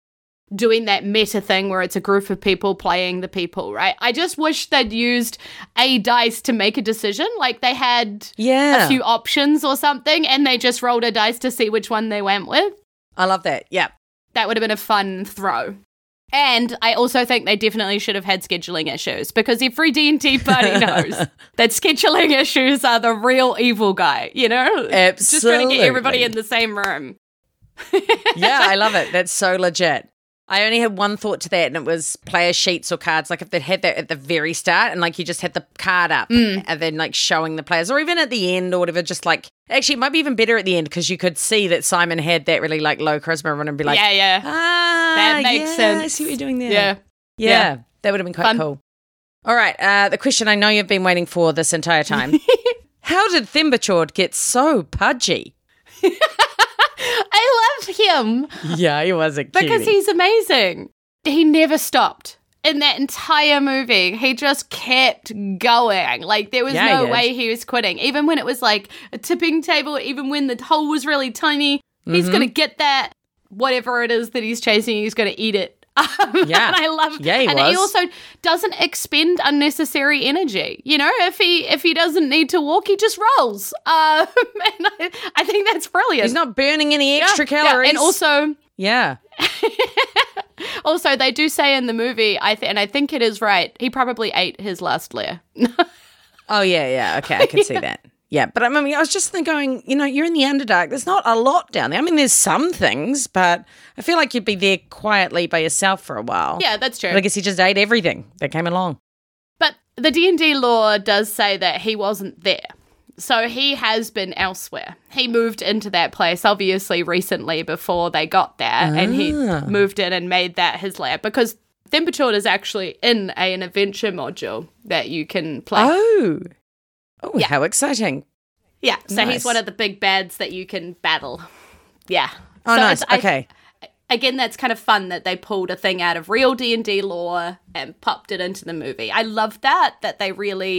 doing that meta thing where it's a group of people playing the people, right? I just wish they'd used a dice to make a decision. Like they had a few options or something and they just rolled a dice to see which one they went with. I love that. Yeah. That would have been a fun throw. And I also think they definitely should have had scheduling issues because every D&D party knows that scheduling issues are the real evil guy, you know? Absolutely. Just trying to get everybody in the same room. Yeah, I love it. That's so legit. I only had one thought to that, and it was player sheets or cards. Like if they'd had that at the very start and like you just had the card up and then like showing the players, or even at the end or whatever, just like, actually it might be even better at the end because you could see that Simon had that really like low charisma and be like, yeah. That makes sense. I see what you're doing there. Yeah. That would have been quite cool. All right, the question I know you've been waiting for this entire time. How did Thembachord get so pudgy? I loved him. Yeah, he was a cutie. Because he's amazing. He never stopped. In that entire movie, he just kept going. Like, there was no way he was quitting. Even when it was like a tipping table, even when the hole was really tiny, he's going to get that, whatever it is that he's chasing, he's going to eat it. And I love it. Yeah, he he also doesn't expend unnecessary energy. You know, if he doesn't need to walk, he just rolls. And I think that's brilliant. He's not burning any extra calories. Yeah. And also... Yeah. Also, they do say in the movie, and I think it is right, he probably ate his last layer. Oh, yeah. Okay, I can see that. Yeah, but I mean, I was just going, you know, you're in the Underdark. There's not a lot down there. I mean, there's some things, but I feel like you'd be there quietly by yourself for a while. Yeah, that's true. But I guess he just ate everything that came along. But the D&D lore does say that he wasn't there. So he has been elsewhere. He moved into that place, obviously, recently before they got there. And he moved in and made that his lair. Because Thembachord is actually in an adventure module that you can play. Oh, how exciting. Yeah, so nice. He's one of the big bads that you can battle. Yeah. Oh, so nice. Okay. Again, that's kind of fun that they pulled a thing out of real D&D lore and popped it into the movie. I love that they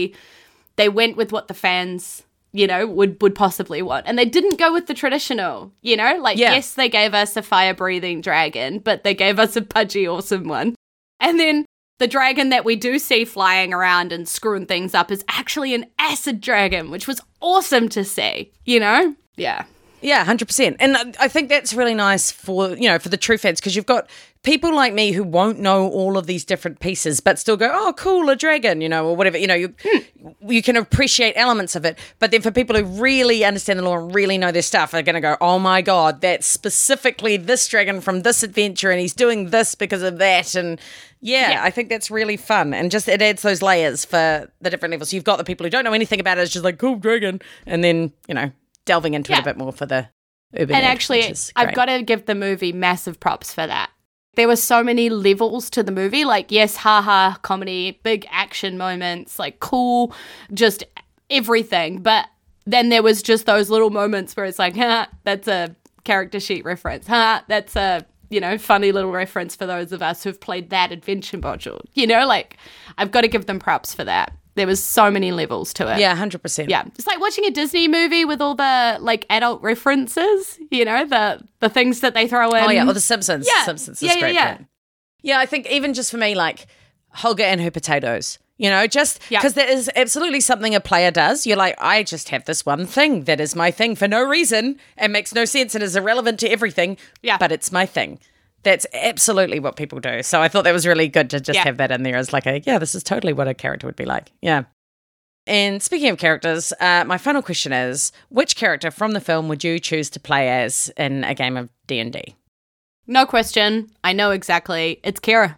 went with what the fans, you know, would possibly want. And they didn't go with the traditional, you know? Like, yes, they gave us a fire-breathing dragon, but they gave us a pudgy, awesome one. And then the dragon that we do see flying around and screwing things up is actually an acid dragon, which was awesome to see, you know? Yeah. Yeah, 100%. And I think that's really nice for, you know, for the true fans, because you've got people like me who won't know all of these different pieces but still go, oh, cool, a dragon, you know, or whatever. You know, you can appreciate elements of it. But then for people who really understand the lore and really know their stuff are going to go, oh, my God, that's specifically this dragon from this adventure and he's doing this because of that. And yeah, I think that's really fun. And just it adds those layers for the different levels. So you've got the people who don't know anything about it. It's just like, cool, dragon. And then, you know, delving into it a bit more for the urban and edge, actually, I've got to give the movie massive props for that. There were so many levels to the movie, like, yes, haha, comedy, big action moments, like, cool, just everything. But then there was just those little moments where it's like, that's a character sheet reference. That's a, you know, funny little reference for those of us who've played that adventure module. You know, like, I've got to give them props for that. There was so many levels to it. Yeah, 100%. Yeah. It's like watching a Disney movie with all the, like, adult references, you know, the things that they throw in. Oh, yeah, or The Simpsons. Yeah. Simpsons is great. Yeah, I think even just for me, like, Holga and her potatoes, you know, just because that is absolutely something a player does. You're like, I just have this one thing that is my thing for no reason and makes no sense and is irrelevant to everything, but it's my thing. That's absolutely what people do. So I thought that was really good to just have that in there as like this is totally what a character would be like. Yeah. And speaking of characters, my final question is, which character from the film would you choose to play as in a game of D&D? No question. I know exactly. It's Kira.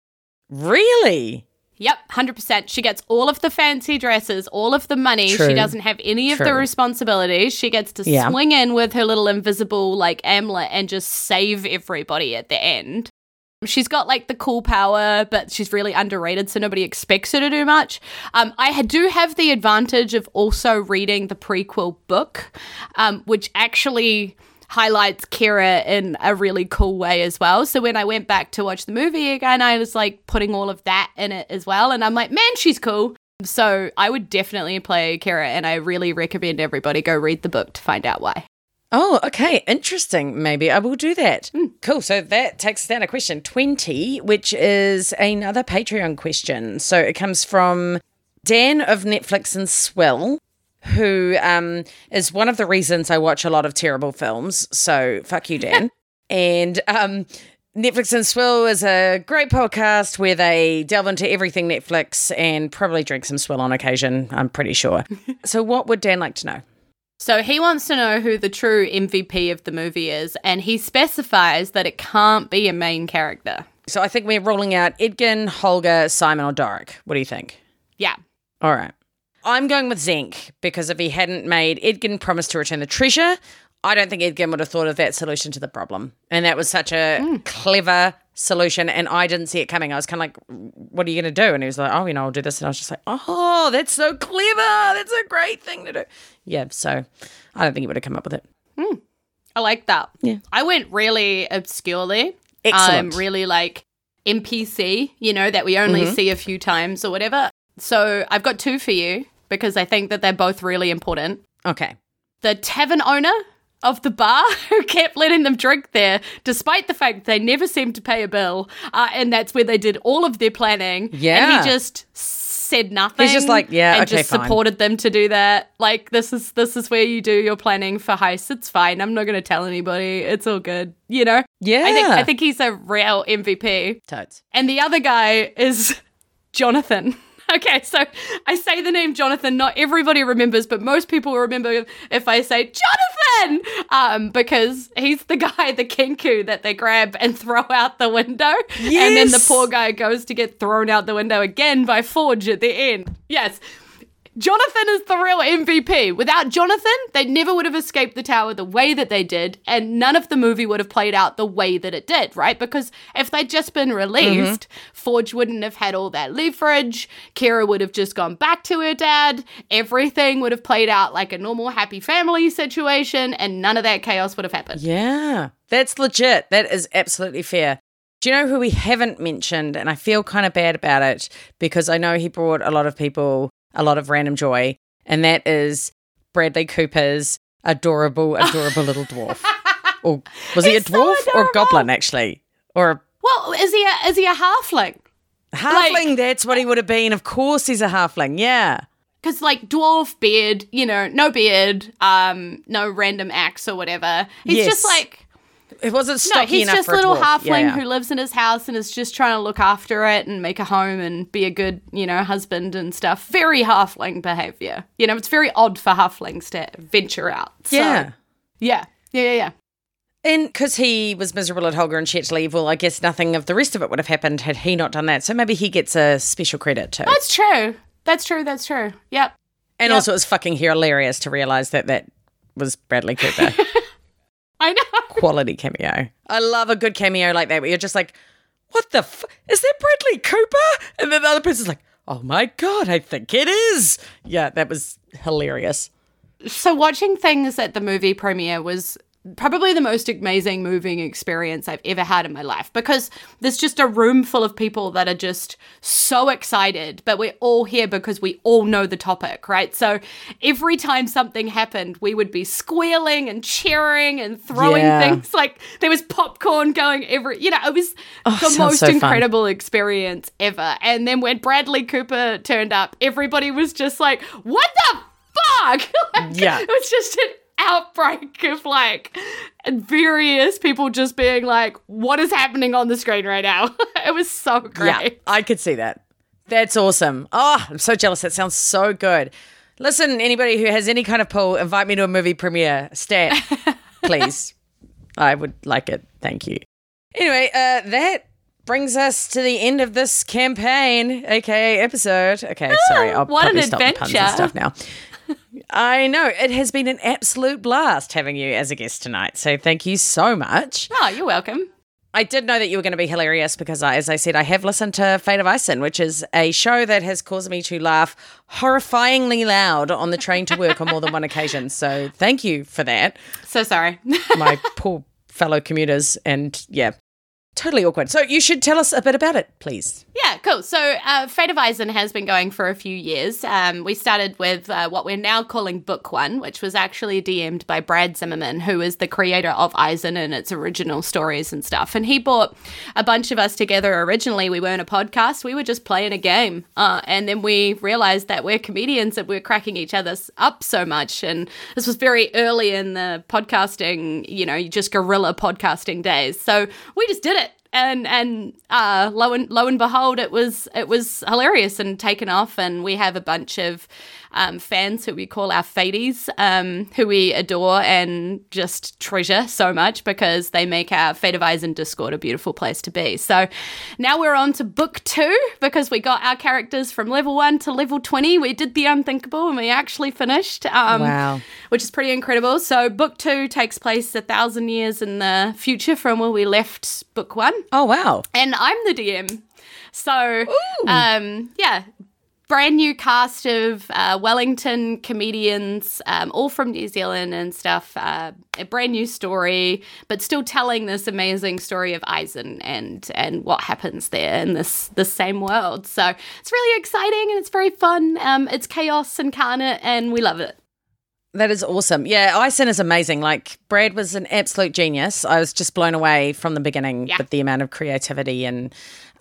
Really? Yep, 100%. She gets all of the fancy dresses, all of the money. True. She doesn't have any of the responsibilities. She gets to swing in with her little invisible, like, amulet and just save everybody at the end. She's got, like, the cool power, but she's really underrated, so nobody expects her to do much. I do have the advantage of also reading the prequel book, which actually highlights Kira in a really cool way as well. So when I went back to watch the movie again, I was like putting all of that in it as well. And I'm like, man, she's cool. So I would definitely play Kira, and I really recommend everybody go read the book to find out why. Oh, okay. Interesting. Maybe I will do that. Cool. So that takes us down to question 20, which is another Patreon question. So it comes from Dan of Netflix and Swill, who is one of the reasons I watch a lot of terrible films. So fuck you, Dan. And Netflix and Swill is a great podcast where they delve into everything Netflix and probably drink some swill on occasion, I'm pretty sure. So what would Dan like to know? So he wants to know who the true MVP of the movie is, and he specifies that it can't be a main character. So I think we're ruling out Edgin, Holger, Simon, or Doric. What do you think? Yeah. All right. I'm going with Zenk because if he hadn't made Edgin promise to return the treasure, I don't think Edgin would have thought of that solution to the problem. And that was such a clever solution, and I didn't see it coming. I was kind of like, what are you going to do? And he was like, I'll do this. And I was just like, oh, that's so clever. That's a great thing to do. Yeah, so I don't think he would have come up with it. I like that. Yeah. I went really obscurely. Excellent. Really like NPC, that we only see a few times or whatever. So I've got two for you because I think that they're both really important. Okay. The tavern owner of the bar who kept letting them drink there despite the fact they never seemed to pay a bill, and that's where they did all of their planning. Yeah. And he just said nothing. He's just like, yeah, and okay, just fine. supported them to do that. Like, this is where you do your planning for heists. It's fine. I'm not going to tell anybody. It's all good. Yeah. I think he's a real MVP. Totes. And the other guy is Jonathan. Okay, so I say the name Jonathan. Not everybody remembers, but most people remember if I say Jonathan, because he's the guy, the Kenku, that they grab and throw out the window. Yes. And then the poor guy goes to get thrown out the window again by Forge at the end. Yes. Jonathan is the real MVP. Without Jonathan, they never would have escaped the tower the way that they did, and none of the movie would have played out the way that it did, right? Because if they'd just been released, Forge wouldn't have had all that leverage, Kira would have just gone back to her dad, everything would have played out like a normal happy family situation, and none of that chaos would have happened. Yeah, that's legit. That is absolutely fair. Do you know who we haven't mentioned? And I feel kind of bad about it because I know he brought a lot of people a lot of random joy, and that is Bradley Cooper's adorable little dwarf. Or was he a dwarf or a goblin, actually? Or Well, is he a halfling? halfling, that's what he would have been. Of course he's a halfling, yeah. Because, like, dwarf, beard, no beard, no random axe or whatever. He's Yes. just like... It wasn't stocky he's enough just for a little dwarf. halfling Yeah. who lives in his house and is just trying to look after it and make a home and be a good, husband and stuff. Very halfling behavior. It's very odd for halflings to venture out. So, Yeah. Yeah. And because he was miserable at Holger and Chetleave, well, I guess nothing of the rest of it would have happened had he not done that. So maybe he gets a special credit too. That's true. That's true. Yep. And also it was fucking hilarious to realise that was Bradley Cooper. I know. Quality cameo. I love a good cameo like that where you're just like, what the is that Bradley Cooper? And then the other person's like, oh my God, I think it is. Yeah, that was hilarious. So watching things at the movie premiere was probably the most amazing moving experience I've ever had in my life, because there's just a room full of people that are just so excited, but we're all here because we all know the topic, right? So every time something happened, we would be squealing and cheering and throwing things. Like there was popcorn going it was the most incredible experience ever. And then when Bradley Cooper turned up, everybody was just like, what the fuck? It was just an outbreak of various people just being like, what is happening on the screen right now? It was so great. Yeah, I could see that. That's awesome. Oh, I'm so jealous. That sounds so good. Listen, anybody who has any kind of pull, invite me to a movie premiere. Stat, please. I would like it. Thank you. Anyway, that brings us to the end of this campaign, aka episode. Okay, sorry. I'll what probably an stop the puns and adventure. stuff now. I know. It has been an absolute blast having you as a guest tonight. So thank you so much. Oh, you're welcome. I did know that you were going to be hilarious because, as I said, I have listened to Fate of Ison, which is a show that has caused me to laugh horrifyingly loud on the train to work on more than one occasion. So thank you for that. So sorry. My poor fellow commuters. And yeah, totally awkward. So you should tell us a bit about it, please. Yeah, cool. So Fate of Eisen has been going for a few years. We started with what we're now calling Book One, which was actually DM'd by Brad Zimmerman, who is the creator of Eisen and its original stories and stuff. And he brought a bunch of us together originally. We weren't a podcast. We were just playing a game. And then we realized that we're comedians and we're cracking each other up so much. And this was very early in the podcasting, just guerrilla podcasting days. So we just did it. And lo and behold, it was hilarious and taken off. And we have a bunch of fans who we call our Faties, who we adore and just treasure so much because they make our Fate of Eisen Discord a beautiful place to be. So now we're on to Book 2 because we got our characters from level 1 to level 20. We did the unthinkable and we actually finished. Wow. Which is pretty incredible. So Book 2 takes place 1,000 years in the future from where we left Book 1. Oh, wow. And I'm the DM. So, brand new cast of Wellington comedians, all from New Zealand and stuff. A brand new story, but still telling this amazing story of Eisen and what happens there in this same world. So it's really exciting and it's very fun. It's chaos incarnate and we love it. That is awesome. Yeah, Eisen is amazing. Like, Brad was an absolute genius. I was just blown away from the beginning with the amount of creativity and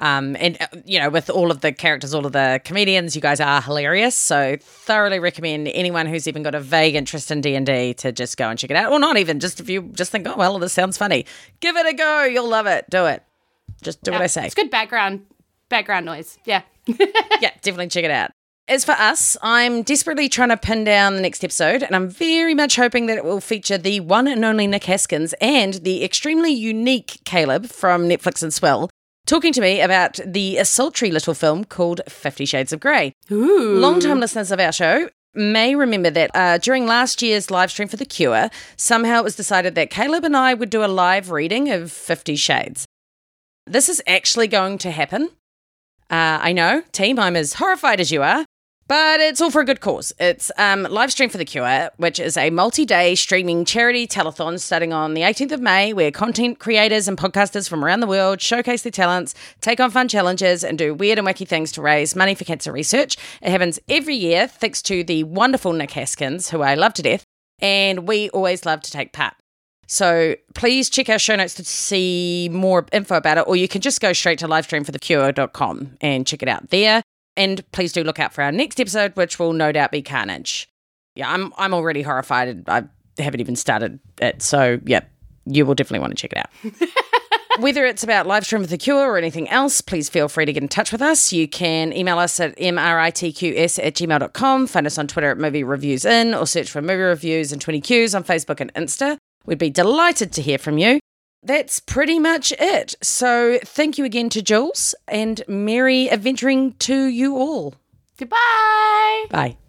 with all of the characters, all of the comedians, you guys are hilarious. So thoroughly recommend anyone who's even got a vague interest in D&D to just go and check it out. Or not even, just if you just think, oh, well, this sounds funny. Give it a go. You'll love it. Do it. Just do what I say. It's good background noise. Yeah. Yeah, definitely check it out. As for us, I'm desperately trying to pin down the next episode, and I'm very much hoping that it will feature the one and only Nick Haskins and the extremely unique Caleb from Netflix and Swell talking to me about the sultry little film called 50 Shades of Grey. Ooh. Long-time listeners of our show may remember that during last year's live stream for The Cure, somehow it was decided that Caleb and I would do a live reading of 50 Shades. This is actually going to happen. I know, team, I'm as horrified as you are. But it's all for a good cause. It's live stream for The Cure, which is a multi-day streaming charity telethon starting on the 18th of May, where content creators and podcasters from around the world showcase their talents, take on fun challenges, and do weird and wacky things to raise money for cancer research. It happens every year thanks to the wonderful Nick Haskins, who I love to death, and we always love to take part. So please check our show notes to see more info about it, or you can just go straight to livestreamforthecure.com and check it out there. And please do look out for our next episode, which will no doubt be Carnage. Yeah, I'm already horrified. I haven't even started it. So, yeah, you will definitely want to check it out. Whether it's about Livestream with The Cure or anything else, please feel free to get in touch with us. You can email us at mritqs@gmail.com, find us on Twitter at Movie Reviews In, or search for Movie Reviews and 20Qs on Facebook and Insta. We'd be delighted to hear from you. That's pretty much it. So thank you again to Jules, and merry adventuring to you all. Goodbye. Bye.